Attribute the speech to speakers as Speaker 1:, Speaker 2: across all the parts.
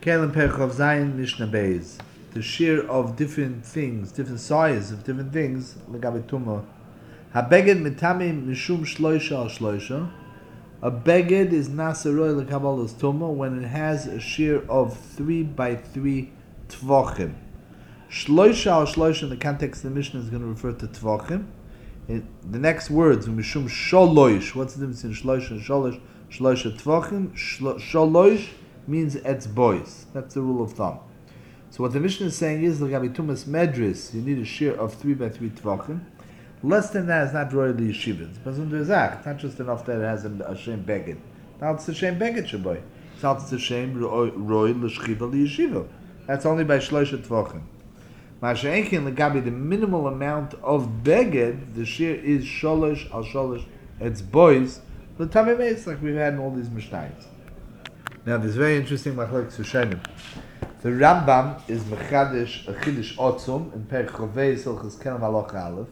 Speaker 1: Kelim Perchov Zayin Mishnah Beis. The shear of different things, different size of different things, Legabe Tumah. Habeged mitame mishum shloisha al shloisha. A beged is nasaroy lekabalas tumah when it has a shear of 3 by 3 tvachim. Shloisha al shloisha in the context of the Mishnah is going to refer to tvachim. The next words, mishum sholoish. What's the difference in shloisha and sholoish? Shloisha tvachim. Sholoish means etzbois. That's the rule of thumb. So what the Mishnah is saying is, Legabe Tumas Medris, you need a shear of 3 by 3 tvachim. Less than that is not royally yeshivas. But it's not just enough that it has a shem beged. Now it's a shem beged shaboy. It's not a shem roy l'shchiva l'yeshiva. That's only by shloisha tvachim. Ma'ashe'enkin legabi the minimal amount of beged, the shear is sholosh al sholosh. It's boys. The tamim like we've had in all these mishnayos. Now there's very interesting machlokes Rishonim. The Rambam is mechadish a chidish otzum in Perek Chovei Silchus Kenem Halacha Aleph.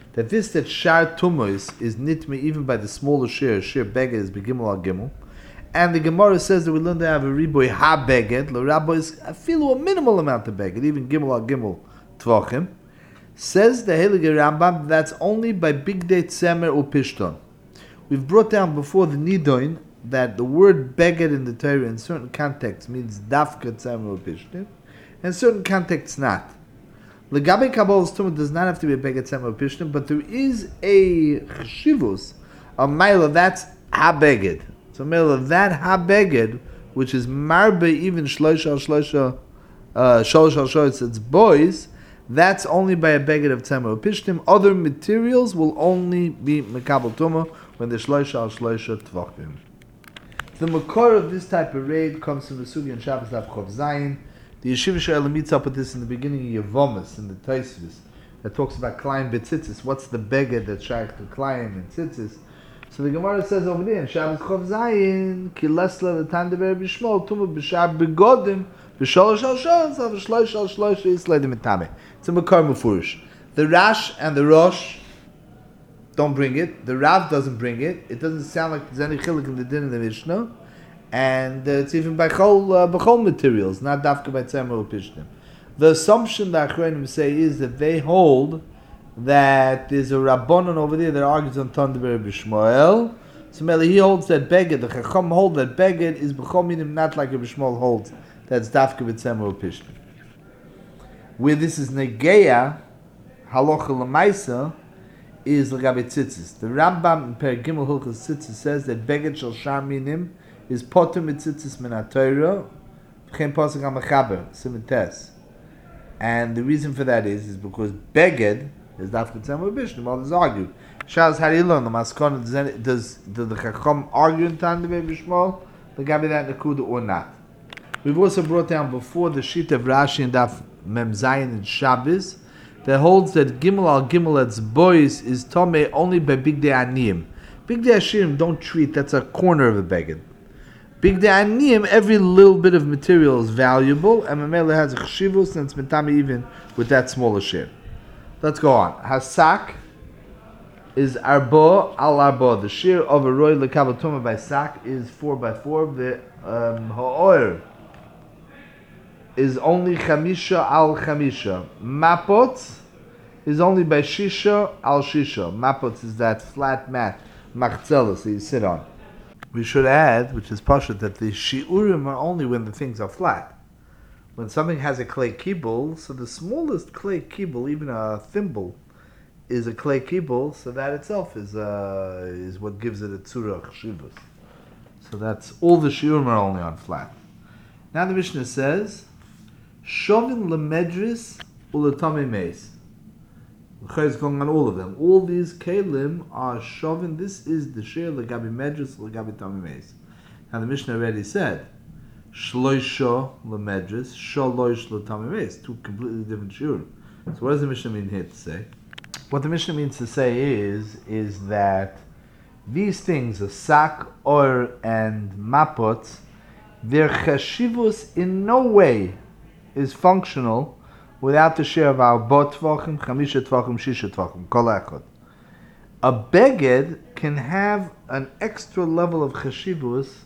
Speaker 1: That shar tumos is nitme even by the smaller shear beged is begimel al gimel, and the Gemara says that we learn to have a riboy ha beged, the rabbi is a minimal amount of beged, even gimel al gimel tvachim. Says the Heilige Rambam that's only by bigdei tzemer or pishton. We've brought down before the nidoin that the word beged in the Torah in certain contexts means dafka tzemer or pishton, and certain contexts not. Legabe Kabbalah's Tumah does not have to be a beged tzemer or pishton, but there is a cheshivus, a mila, that's ha-beged. So mila, that ha-beged, which is marbe even shloisha al shloisha, it's boys, that's only by a beged of tzemer or pishton. Other materials will only be mekabel tumah when the shloisha al shloisha tvachim. The makor of this type of raid comes from the Sugi and Shabbos Daf Chov Zayin. The Yeshiva She'el meets up with this in the beginning of Yevomis, in the Tosfos, that talks about Klayim B'tzitzis. What's the beged that's shaykh to Klayim and Tzitzis? So the Gemara says over there in Shabbos Chov Zayin, Ki lesla l'tan deber b'shmol, tumah b'shar b'godim, b'sholosh al sholosh, av shloish al shloish, yisleidim etame. It's a makar mufurish. The Rash and the Rosh don't bring it. The Rav doesn't bring it. It doesn't sound like there's any chilik in the din of the Mishnah. And it's even by chol materials, not dafka by tzemer or pishtim. The assumption that Achronim say is that they hold that there's a rabbonon over there that argues on Tandeber B'Shmuel. So Meli, he holds that beged, the Chacham hold that beged is b'chol minim, not like a B'Shmuel holds that's dafka by tzemer or pishtim. Where this is negeya, halocha l'maisa, is l'gabe tzitzis. The Rambam in Perek Gimel Hilchos Tzitzis says that beged shel shar minim is potem mitzitzis min ha-Torah, v'chein posek ha-mechaber, simentes. And the reason for that is because beged is dafka tzemer b'shnim. Others argue. Shaz, how do you learn the maskon? Does the Chacham argue in time the b'shmol? The gabi that nekuda or not? We've also brought down before the sheet of Rashi and Daf Mem Zayin and Shabbos that holds that gimel al gimel etz boys is tomei only by bigdei aniyim. Bigdei ashirim don't treat. That's a corner of a beged. Bigdei aniyim, every little bit of material is valuable, and Mamela has a cheshivus, and it's metame even with that smaller share. Let's go on. Hasak is arbo al arbo. The share of a roy lekabel tumah by sak is 4 by 4. The ha'or is only chamisha al chamisha. Mapot is only by shisha al shisha. Mapot is that flat mat, machzela, so you sit on. We should add, which is pashut, that the shiurim are only when the things are flat. When something has a clay kibble, so the smallest clay kibble, even a thimble, is a clay kibble, so that itself is what gives it a tzura chshivus. So that's all the shiurim are only on flat. Now the Mishnah says, Shovin lemedris uletame meis. Is going on all of them. All these kelim are shovin. This is the share legabi medris legabi tamimes. Now the Mishnah already said shloisha lemedris, shaloish letamimes. Two completely different shiur. So what does the Mishnah mean here to say? What the Mishnah means to say is that these things, a sak, or and mapot, their cheshivus in no way is functional without the share of our bot tvachim, chamisha tvachim, shisha tvachim, kol echad. A beged can have an extra level of cheshivus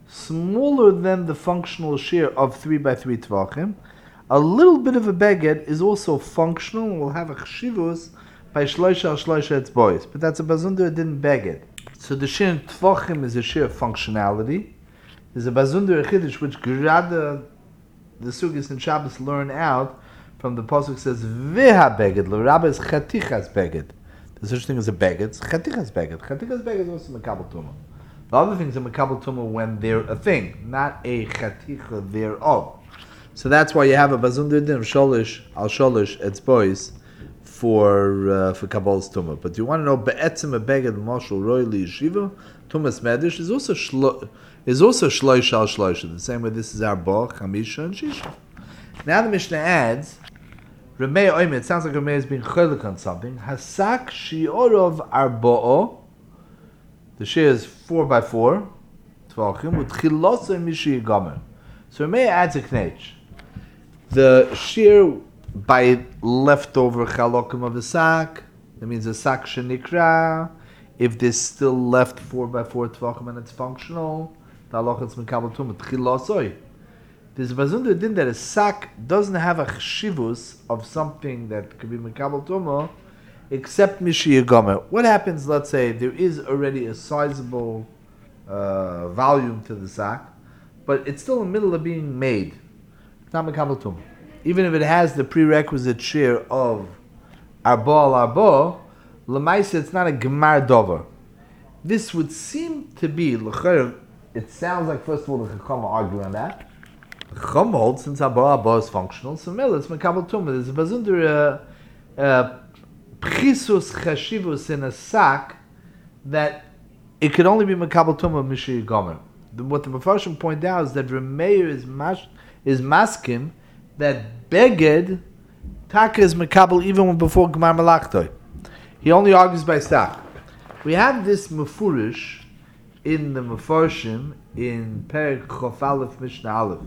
Speaker 1: smaller than the functional shear of 3 by 3 tvachim, a little bit of a beged is also functional and will have a chshivus by shloisha al shloisha etzbois. But that's a bazunder didn't beged. So the shear in tvachim is a shear of functionality. There's a bazunder chiddush which Gerada, the sugis and Shabbos learn out from the pasuk says Viha beged, l'rabba is chatichas beged. There's such thing as a beged, it's chatichas beged. Chatichas beged is also mekabel tumah. The other things are mekabel tumah when they're a thing, not a chaticha thereof. So that's why you have a bazunder din of sholish al sholish etzbois for kabbal's tumah. But you want to know be'etzim a beged mashal roy li yeshiva tumas medish is also shloish al shloish. The same way this is arba, chamisha, and shisha. Now the Mishnah adds, Ramei Oime, it sounds like Ramei is being cholik on something. Hasak shiorov arba'o, the shear is 4 by 4, tvachim, with chilosa mishi yigomer. So Ramei adds a knech. The shear by leftover chalokim of the sak, that means a sak shenikra, if there's still left 4 by 4 tvachim and it's functional, the halach is mekabel tumah, chilosoi. There's a bazunder din that a sack doesn't have a chshivus of something that could be mekabel tumah, except mishi yigomer. What happens? Let's say there is already a sizable volume to the sack, but it's still in the middle of being made. It's not mekabel tumah, even if it has the prerequisite shear of arba al arba. Lemaisa, it's not a gemar dover. This would seem to be l'chayr. It sounds like first of all the chacham argue on that. Chum holds since Abba is functional, so Mel it's mekabel tumah. There's a bazunder prisus chashivus in a sack that it could only be mekabel tumah mishi gomer. What the Mefarshim point out is that Remeir is maskim that beged taka is mekabel even before gemar malachtoi. He only argues by sack. We have this mefurish in the Mefarshim in Perek Chof Aleph Mishnah Aleph.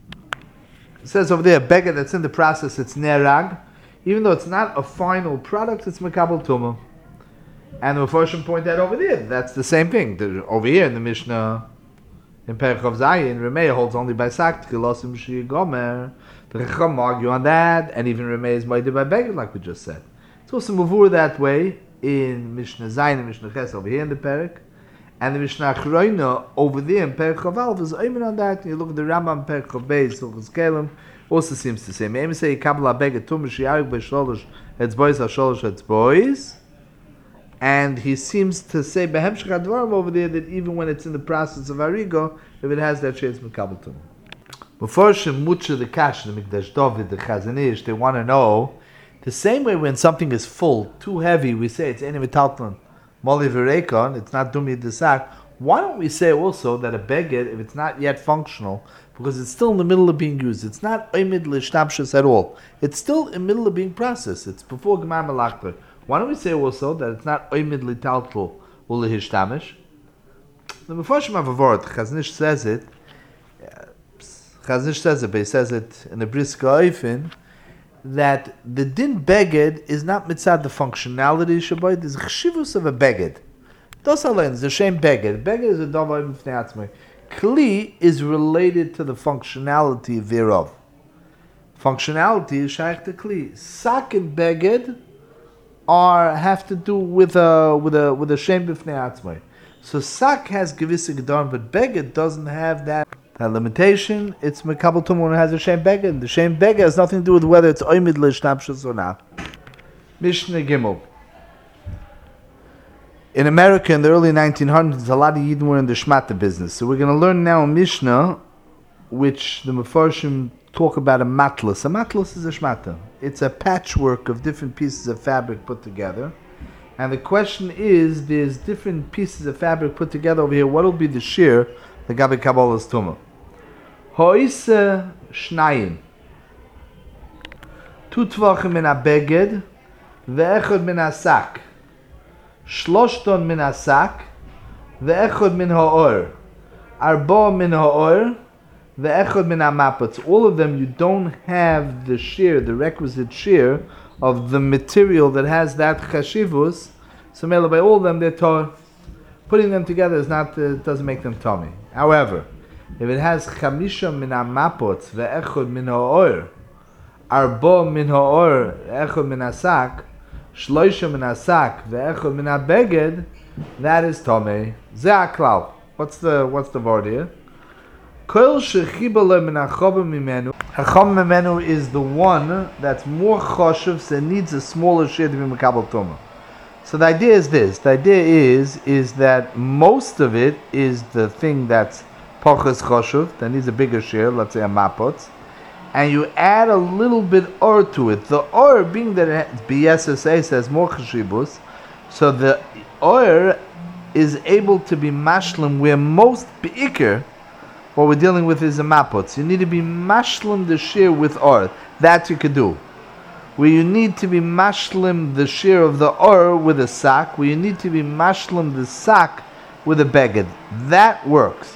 Speaker 1: It says over there, beged that's in the process, it's nerag. Even though it's not a final product, it's mekabel tumah. And the Mefarshim point out over there, that's the same thing. Over here in the Mishnah, in Perek Chof Zayin, Remei holds only by sak, tchilosim shi gomer. The Chacham argue on that, and even Remei is moeded by beged, like we just said. It's also mavur that way in Mishnah Zayin and Mishnah Ches over here in the Perek. And the Mishnah Achroina over there in Perek Chof Aleph is aimed on that. You look at the Rambam Perek Chof Beis, Hilchos Kelim, also seems to say, Me'em say Kabbalah beged tumah she'arik b'sholosh etzbois ha'sholosh etzbois, and he seems to say Behemshech Advarim over there that even when it's in the process of arigo, if it has that shade, it's mekabel tumah. Before Shemucha the Kash, the Mikdash David, the Chazon Ish, they want to know the same way when something is full, too heavy, we say it's eni v'talton. Moli v'reikon, it's not dumi desak. Why don't we say also that a beged, if it's not yet functional, because it's still in the middle of being used, it's not oimid l'shtabshus at all. It's still in the middle of being processed. It's before gemar malachta. Why don't we say also that it's not oimid l'taltel or l'hishtamish? The Mefarshim have a word. Chazon Ish says it. Chazon Ish says it, but he says it in a brisker oifin, that the din beged is not mitzad the functionality shaboy. There's a chshivus of a beged. Das allein is the same beged. Beged is a davar b'fnei atzmai. Kli is related to the functionality thereof. Functionality is shaykh to kli. Sak and beged have to do with a shem b'fnei atzmai. So sak has gewisse gedarm, but beged doesn't have that limitation. It's mekabel tumah when it has a shem beged. The shem beged has nothing to do with whether it's oimid l'shnapshus or not. Mishnah Gimel. In America in the early 1900s, a lot of Yidden were in the shmata business. So we're going to learn now a Mishnah, which the Mefarshim talk about a matlas. A matlas is a shmata. It's a patchwork of different pieces of fabric put together. And the question is, there's different pieces of fabric put together over here. What will be the shear, the Gabi Kabbalah's Tumah? Hoise Shnayim. 2 tvachim min ha-beged, ve'echad min ha-sak. Shloshton min ha-sak, ve'echad min ha-or. Arba min ha-or, ve'echad min ha-mapatz. All of them, you don't have the shear, the requisite shear of the material that has that chashivus. So by all of them, they're tor. Putting them together is not doesn't make them tummy. However, If it has chamisha min hamapot ve'echod min ha'or, arba min ha'or, echod min hasak, shloisha min hasak ve'echod min habeged, that is tomei. Ze haklal. What's the word here? Kol shechibale min hachom mimenu. Hachom mimenu is the one that's more choshev, so it needs a smaller share to be mekabel tuma. So the idea is this. The idea is that most of it is the thing that's pachas choshev, that needs a bigger share, let's say a mapot, and you add a little bit or to it. The or, being that it has, BSSA says more chashibus, so the or is able to be mashlim where most beikir, what we're dealing with is a mapot. So you need to be mashlim the share with or. That you could do. Where you need to be mashlim the share of the or with a sack, where you need to be mashlim the sack with a beged. That works.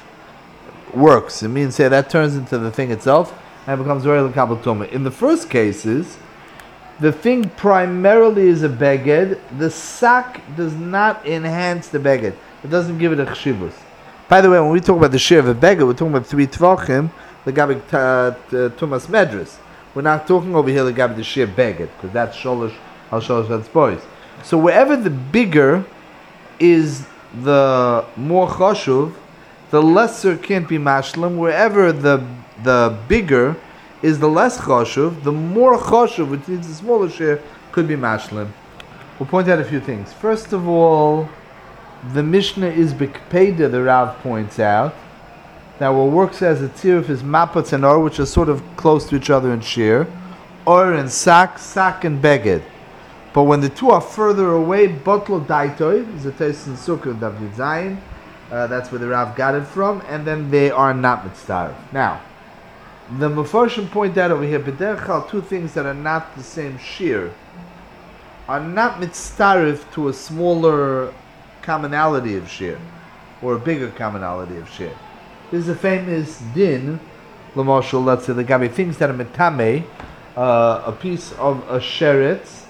Speaker 1: It means that turns into the thing itself and it becomes very l'kabel tumah. In the first cases, the thing primarily is a beged. The sack does not enhance the beged. It doesn't give it a chshivus. By the way, when we talk about the share of a beged, we're talking about 3 tvachim, the gabi tumas medris. We're not talking over here the gabi the share beged, because that's sholosh al sholosh hatzbois. So wherever the bigger is the more chashuv, the lesser can't be mashlim. Wherever the bigger is the less chashuv, the more chashuv, which needs a smaller share, could be mashlim. We'll point out a few things. First of all, the Mishnah is Bikpeda, the Rav points out, that what works as a tziruf is mapot and or, which are sort of close to each other in share, or and sak and beged. But when the two are further away, botlo daitoi, is a taste in sukkah David Zayin, that's where the Rav got it from, and then they are not mitzdarif. Now, the Mefarshim point out over here, b'derechal, two things that are not the same shear are not mitzdarif to a smaller commonality of shear, or a bigger commonality of shear. This is a famous din, l'moshul, let's say, the gabi things that are metame, a piece of a sheretz,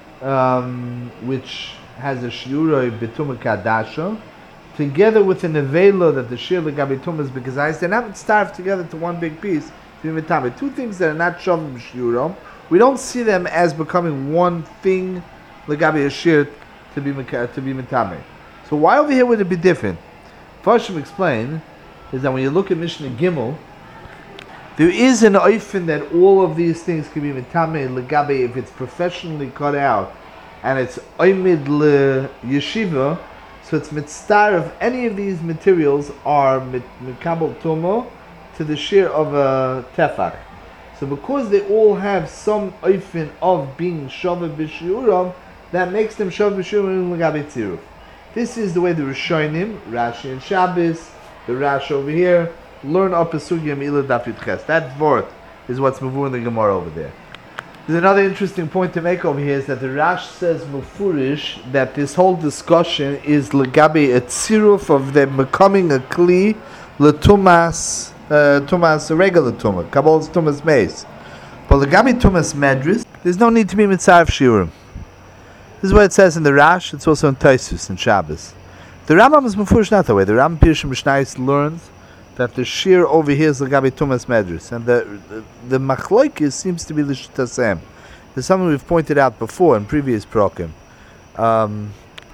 Speaker 1: which has a shiuroi betuma kadasha, together with an nevela that the shir legabi tumah is because they're not starved together to one big piece. Two things that are not shavim shiurom. We don't see them as becoming one thing legabi a shir to be mitame. So why over here would it be different? Farshim explain is that when you look at Mishnah Gimel, there is an oifen that all of these things can be mitame legabi if it's professionally cut out and it's oimid le yeshiva. So it's mitzvah of any of these materials are mikabel tumo to the share of a tefach. So because they all have some oifen of being shava b'shiuram, that makes them shava b'shiuram l'gabe tziruf. This is the way the Rishonim, Rashi and Shabbos, the Rash over here, learn up a sugya mi'ila daf yud ches. That vort is what's mavur in the Gemara over there. There's another interesting point to make over here is that the Rash says mufurish that this whole discussion is legabe a tziruf of them becoming a kli letumas regular tumah, kabbal's tumas meis. But legabe tumas medris, there's no need to be mitzvah shiurim. This is what it says in the Rash. It's also in Taisus and Shabbos. The Rambam is mufurish not that way. The Rambam Pirush Mishnayos learns that the shear over here is legabe tumas medris, and the machloikis seems to be l'shtasem. There's something we've pointed out before in previous prokim. The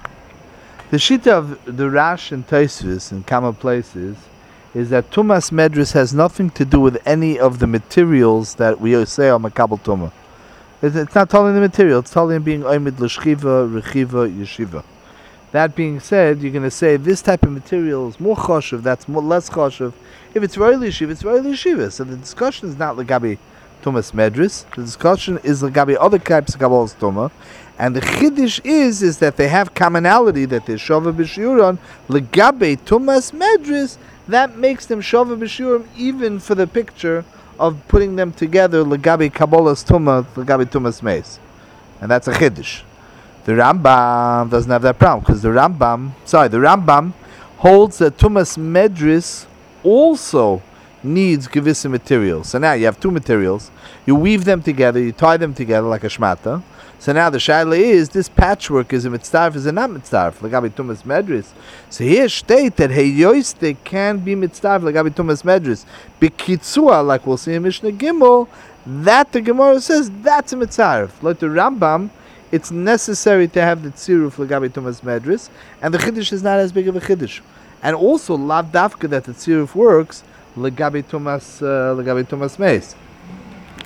Speaker 1: shita of the Rash and Tosfos in common places is that tumas medris has nothing to do with any of the materials that we say are makabel tumah. It's not telling the material; it's telling being oimid l'shchiva, rechiva, yeshiva. That being said, you're going to say this type of material is more choshev, that's more less choshev. If it's royal yeshiva, it's royal yeshiva. So the discussion is not legabi tumas medris. The discussion is legabi other types of kabbal's tumah. And the chiddush is that they have commonality, that they're shava b'shiuron legabi tumas medris. That makes them shava b'shiuron even for the picture of putting them together legabi kabbal's tumah, legabi tumas meis. And that's a chiddush. The Rambam doesn't have that problem because the Rambam holds that tumas medris also needs gewisse materials. So now you have two materials, you weave them together, you tie them together like a shmata. So now the shaila is, this patchwork is a mitzdarf, is a not mitzdarf, legabi tumas medris. So here state that heyoiste can be mitzdarf, legabi tumas medris. Bikitzua, like we'll see in Mishnah Gimel, that the Gemara says, that's a mitzdarf. Like the Rambam, it's necessary to have the tziruf legabi tumas medris, and the chiddush is not as big of a chiddush. And also, lav dafka that the tziruf works, legabi tumas meis.